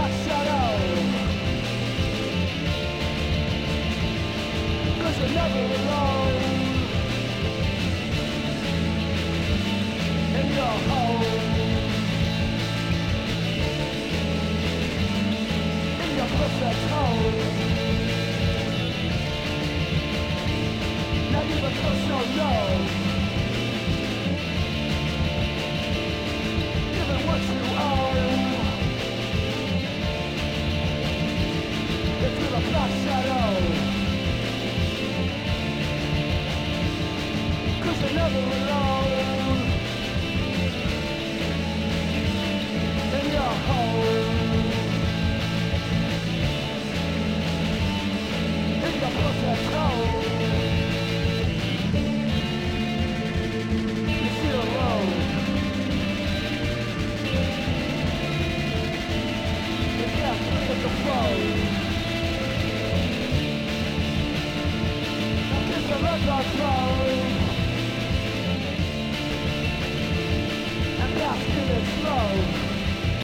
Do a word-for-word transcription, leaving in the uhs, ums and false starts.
black shadow. Cause you're never alone in your home, in your perfect home. Not even close, no, no. Given what you own into the black shadow. Cause you're never alone in your home, in your perfect home. You feel alone. You can't pick up the phone. Now kiss the red light.